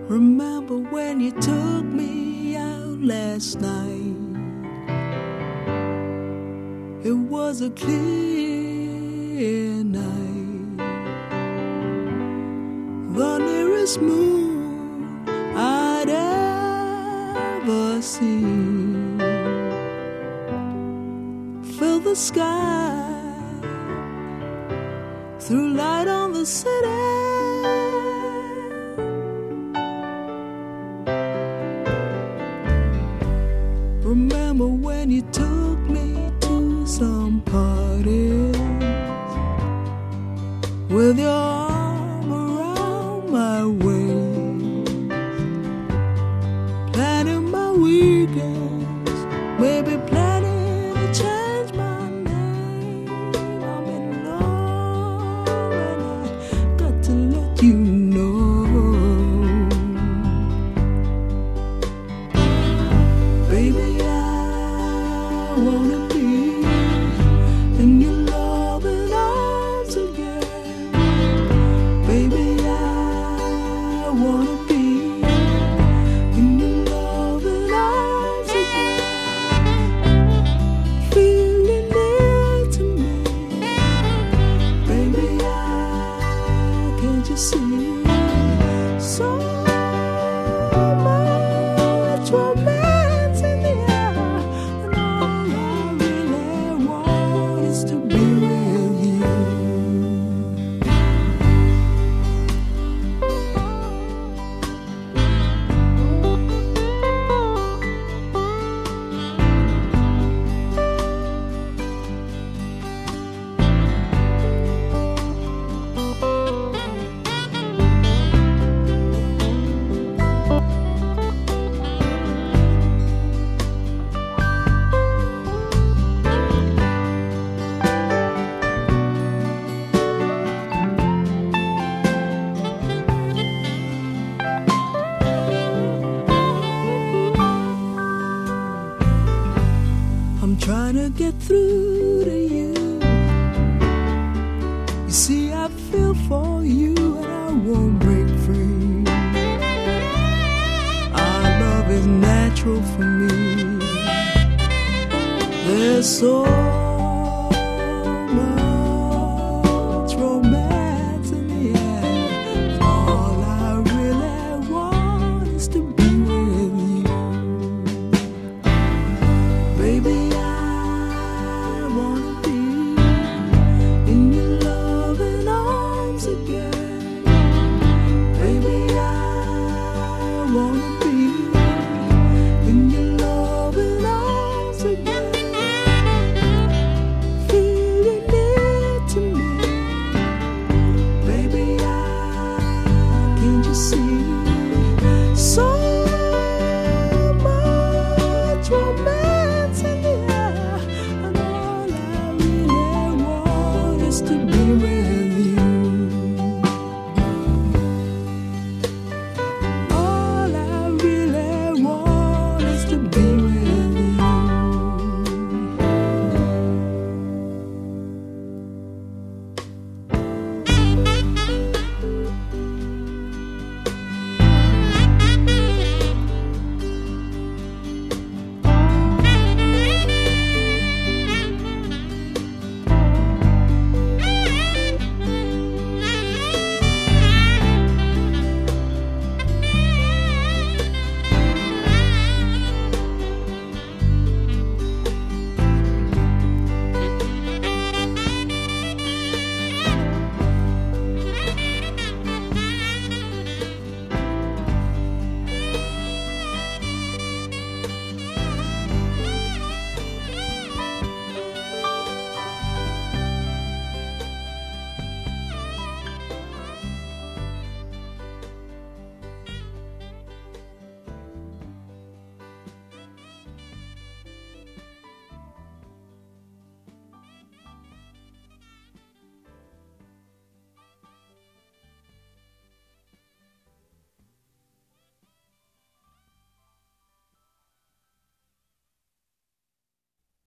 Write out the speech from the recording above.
Remember when you took me out last night? It was a clear night, the nearest moon I'd ever seen. Fill the sky, threw light on the city. Remember when you took me to some parties with your arm around my waist, planning my weekends, maybe planning to change my name. I'm in love and I got to let you know. Baby, I wanna be in your loving arms again. Baby, I wanna be in your loving arms again. Feeling near to me. Baby, can't you see? So much romance in the air, and all I really want is to be with you. I'm trying to get through to you. You see, I feel for you and I won't break free. Our love is natural for me. There's so much romance in the air, and all I really want is to be with you. Baby, I wanna be in your loving arms again. Baby, I wanna be in your loving arms again. Feeling near to me. Baby, can't you see?